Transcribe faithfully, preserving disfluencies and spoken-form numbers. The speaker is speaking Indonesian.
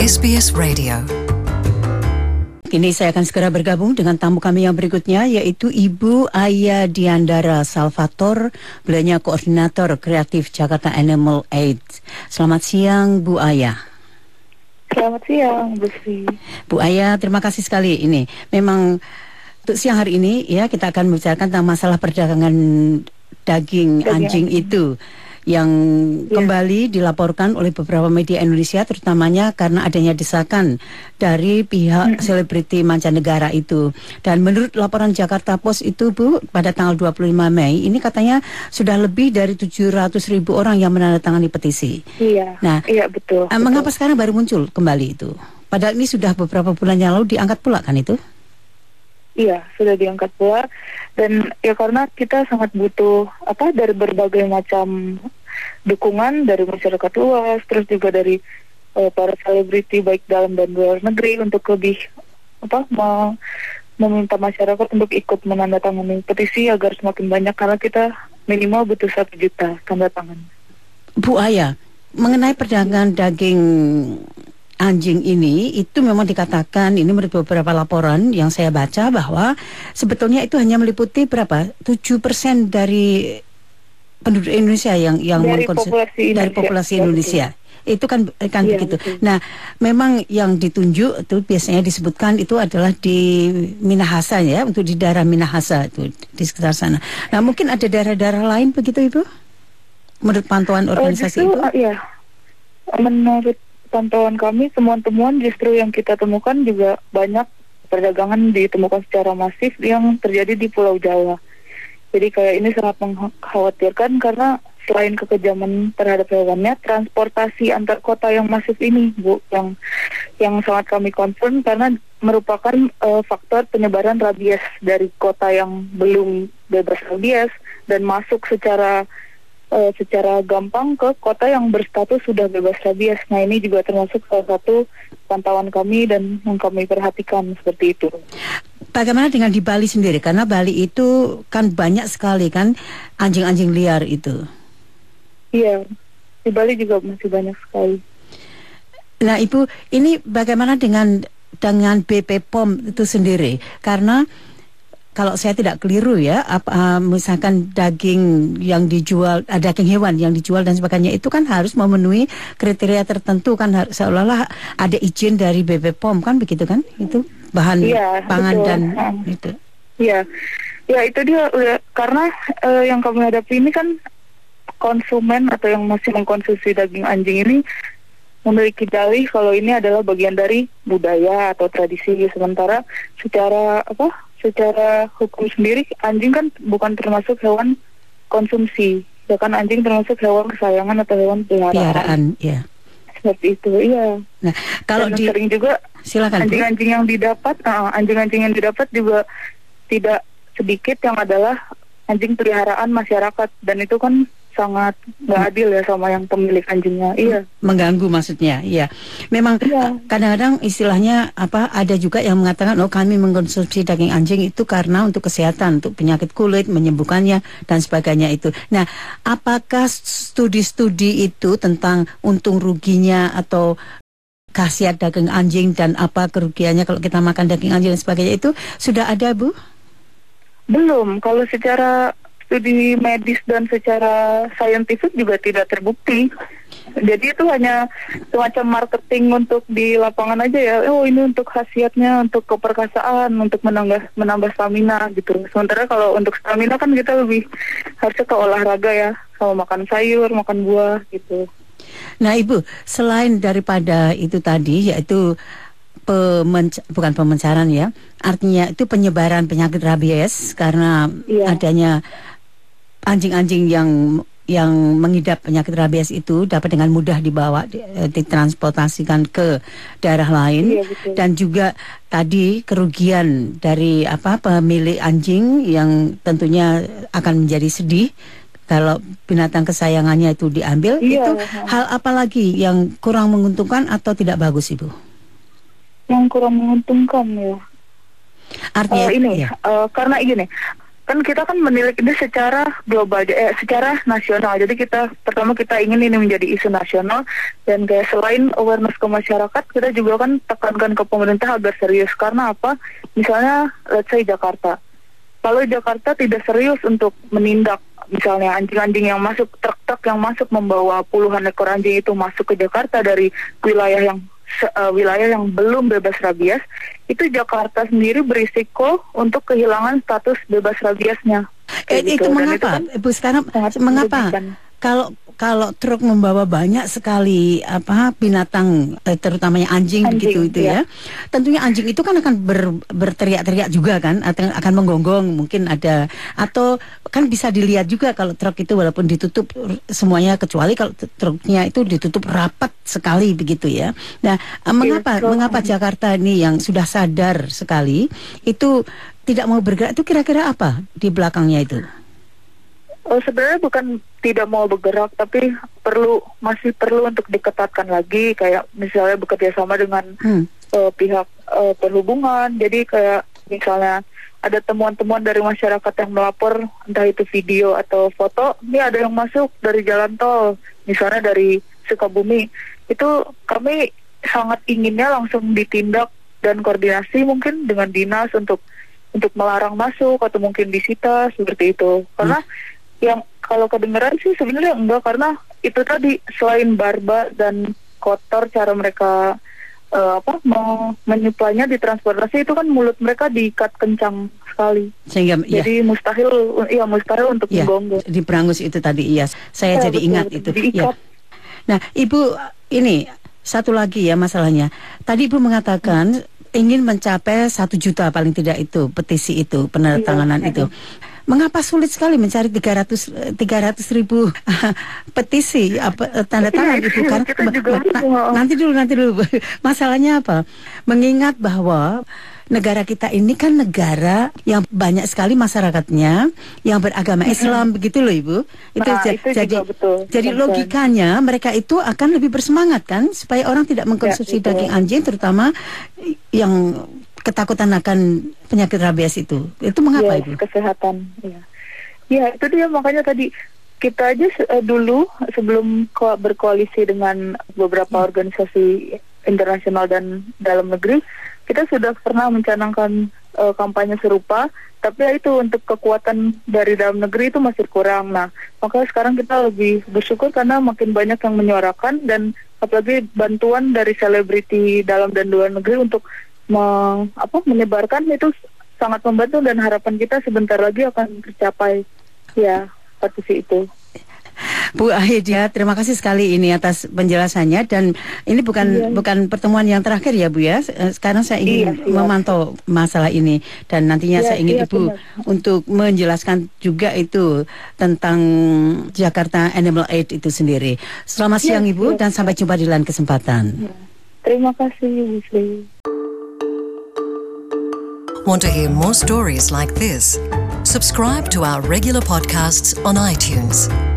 S B S Radio. Kini saya akan segera bergabung dengan tamu kami yang berikutnya, yaitu Ibu Aya Diandara Salvator, beliaunya Koordinator Kreatif Jakarta Animal Aid. Selamat siang, Bu Aya. Selamat siang, Bu Sri. Bu Aya, terima kasih sekali. Ini memang untuk siang hari ini ya kita akan membicarakan tentang masalah perdagangan daging, daging anjing itu yang ya. kembali dilaporkan oleh beberapa media Indonesia, terutamanya karena adanya desakan dari pihak selebriti mancanegara itu. Dan menurut laporan Jakarta Post itu, Bu, pada tanggal dua puluh lima Mei ini katanya sudah lebih dari tujuh ratus ribu orang yang menandatangani petisi. Iya. Nah, iya betul. Uh, betul. Mengapa sekarang baru muncul kembali itu? Padahal ini sudah beberapa bulan yang lalu diangkat pula kan itu? Iya, sudah diangkat pula, dan ya karena kita sangat butuh apa dari berbagai macam dukungan dari masyarakat luas, terus juga dari uh, para selebriti baik dalam dan luar negeri untuk lebih apa me meminta masyarakat untuk ikut menandatangani petisi agar semakin banyak, karena kita minimal butuh satu juta tanda tangan. Bu Aya, mengenai perdagangan daging anjing ini, itu memang dikatakan, ini menurut beberapa laporan yang saya baca, bahwa sebetulnya itu hanya meliputi berapa? tujuh persen dari penduduk Indonesia yang yang dari populasi dari populasi Indonesia. Itu kan kan ya, begitu. Betul. Nah, memang yang ditunjuk itu biasanya disebutkan itu adalah di Minahasa ya, untuk di daerah Minahasa itu di sekitar sana. Nah, mungkin ada daerah-daerah lain begitu, Ibu? Menurut pantauan organisasi uh, justru, itu? Uh, ya. Menurut pantauan kami, temuan-temuan justru yang kita temukan juga banyak perdagangan ditemukan secara masif yang terjadi di Pulau Jawa. Jadi kayak ini sangat mengkhawatirkan karena selain kekejaman terhadap hewannya, transportasi antar kota yang masif ini, Bu, yang yang sangat kami concern karena merupakan uh, faktor penyebaran rabies dari kota yang belum bebas rabies dan masuk secara Uh, secara gampang ke kota yang berstatus sudah bebas rabies. Nah, ini juga termasuk salah satu pantauan kami dan yang kami perhatikan seperti itu. Bagaimana dengan di Bali sendiri? Karena Bali itu kan banyak sekali kan anjing-anjing liar itu. Iya, di Bali juga masih banyak sekali. Nah, Ibu, ini bagaimana dengan dengan B P P O M itu sendiri? Karena kalau saya tidak keliru ya, apa, uh, misalkan daging yang dijual, uh, daging hewan yang dijual dan sebagainya itu kan harus memenuhi kriteria tertentu kan, seolah-olah ada izin dari B P P O M kan, begitu kan? Itu bahan ya, pangan betul. Dan hmm. itu. Iya, ya itu dia ya, karena uh, yang kami hadapi ini kan konsumen atau yang masih mengkonsumsi daging anjing ini memiliki dalih kalau ini adalah bagian dari budaya atau tradisi, sementara secara apa? Secara hukum sendiri anjing kan bukan termasuk hewan konsumsi, ya kan, anjing termasuk hewan kesayangan atau hewan peliharaan. Peliharaan, ya. Seperti itu, iya. Nah, kalau dan di sering juga silakan, anjing-anjing yang didapat, uh, anjing-anjing yang didapat juga tidak sedikit yang adalah anjing peliharaan masyarakat, dan itu kan sangat nggak adil ya sama yang pemilik anjingnya. Iya. Mengganggu maksudnya, iya. Memang iya. Kadang-kadang istilahnya apa? Ada juga yang mengatakan, oh kami mengkonsumsi daging anjing itu karena untuk kesehatan, untuk penyakit kulit, menyembuhkannya dan sebagainya itu. Nah, apakah studi-studi itu tentang untung ruginya atau khasiat daging anjing dan apa kerugiannya kalau kita makan daging anjing dan sebagainya itu sudah ada, Bu? Belum. Kalau secara studi medis dan secara saintifik juga tidak terbukti. Jadi itu hanya semacam marketing untuk di lapangan aja ya. Oh, ini untuk khasiatnya, untuk keperkasaan, untuk menambah menambah stamina gitu. Sementara kalau untuk stamina kan kita lebih harusnya ke olahraga ya, sama makan sayur, makan buah gitu. Nah, Ibu, selain daripada itu tadi, yaitu Pemenc bukan pemencaran ya, artinya itu penyebaran penyakit rabies karena iya. adanya anjing-anjing yang yang mengidap penyakit rabies itu dapat dengan mudah dibawa ditransportasikan ke daerah lain, iya, dan juga tadi kerugian dari apa pemilik anjing yang tentunya akan menjadi sedih kalau binatang kesayangannya itu diambil. Iya. Itu hal apa lagi yang kurang menguntungkan atau tidak bagus, Ibu? Yang kurang menguntungkan ya. Artinya uh, ini ya. uh, karena gini, kan kita kan menilik ini secara global, eh, secara nasional. Jadi kita pertama kita ingin ini menjadi isu nasional, dan kayak selain awareness ke masyarakat, kita juga kan tekankan ke pemerintah agar serius. Karena apa? Misalnya let's say Jakarta. Kalau Jakarta tidak serius untuk menindak misalnya anjing-anjing yang masuk, truk-truk yang masuk membawa puluhan ekor anjing itu masuk ke Jakarta dari wilayah yang uh, wilayah yang belum bebas rabies, itu Jakarta sendiri berisiko untuk kehilangan status bebas rabiesnya. Eh, gitu. Itu mengapa, itu kan Ibu sekarang mengapa kalau kalau truk membawa banyak sekali apa binatang, eh, terutamanya anjing, anjing begitu itu ya. ya. Tentunya anjing itu kan akan ber, berteriak-teriak juga kan, atau akan menggonggong mungkin ada, atau kan bisa dilihat juga kalau truk itu walaupun ditutup semuanya, kecuali kalau truknya itu ditutup rapat sekali begitu ya. Nah, eh, mengapa ya, mengapa Jakarta ini yang sudah sadar sekali itu tidak mau bergerak, itu kira-kira apa di belakangnya itu? Oh, sebenarnya bukan tidak mau bergerak, tapi perlu masih perlu untuk diketatkan lagi, kayak misalnya bekerja sama dengan hmm. uh, pihak uh, perhubungan. Jadi kayak misalnya ada temuan-temuan dari masyarakat yang melapor, entah itu video atau foto, ini ada yang masuk dari jalan tol, misalnya dari Sukabumi, itu kami sangat inginnya langsung ditindak dan koordinasi mungkin dengan dinas untuk untuk melarang masuk atau mungkin disita seperti itu. Karena hmm. yang kalau kedengeran sih sebenarnya enggak, karena itu tadi selain barbar dan kotor cara mereka uh, apa mau menyuplainya di transportasi, itu kan mulut mereka diikat kencang sekali, sehingga jadi ya. mustahil iya mustahil untuk ya, menggonggong. Di Brangus itu tadi iya saya ya, jadi betul, ingat itu ya. Nah, Ibu, ini satu lagi ya masalahnya. Tadi Ibu mengatakan hmm. ingin mencapai satu juta paling tidak itu petisi itu, penandatanganan iya, itu. Iya. Mengapa sulit sekali mencari tiga ratus ribu petisi apa tanda tangan itu kan? Nanti dulu nanti dulu masalahnya apa? Mengingat bahwa negara kita ini kan negara yang banyak sekali masyarakatnya yang beragama Islam, mm-hmm. begitu loh Ibu. Itu, nah, itu jadi betul. Jadi logikanya mereka itu akan lebih bersemangat kan supaya orang tidak mengkonsumsi ya, daging anjing, terutama yang ketakutan akan penyakit rabies itu. Itu mengapa ya, Ibu? Kesehatan. Ya. ya, itu dia makanya tadi kita aja uh, dulu sebelum ko- berkoalisi dengan beberapa hmm. organisasi internasional dan dalam negeri, kita sudah pernah mencanangkan uh, kampanye serupa, tapi ya itu untuk kekuatan dari dalam negeri itu masih kurang. Nah, maka sekarang kita lebih bersyukur karena makin banyak yang menyuarakan, dan apalagi bantuan dari selebriti dalam dan luar negeri untuk Me, apa, menyebarkan itu sangat membantu, dan harapan kita sebentar lagi akan tercapai ya petisi itu. Bu Ahidia, terima kasih sekali ini atas penjelasannya, dan ini bukan iya. bukan pertemuan yang terakhir ya Bu ya. Sekarang saya ingin iya, memantau masalah ini, dan nantinya iya, saya ingin iya, Ibu benar. untuk menjelaskan juga itu tentang Jakarta Animal Aid itu sendiri. Selamat iya, siang Ibu, iya, dan sampai jumpa di lain kesempatan. Iya. Terima kasih Bu Sri. Want to hear more stories like this? Subscribe to our regular podcasts on iTunes.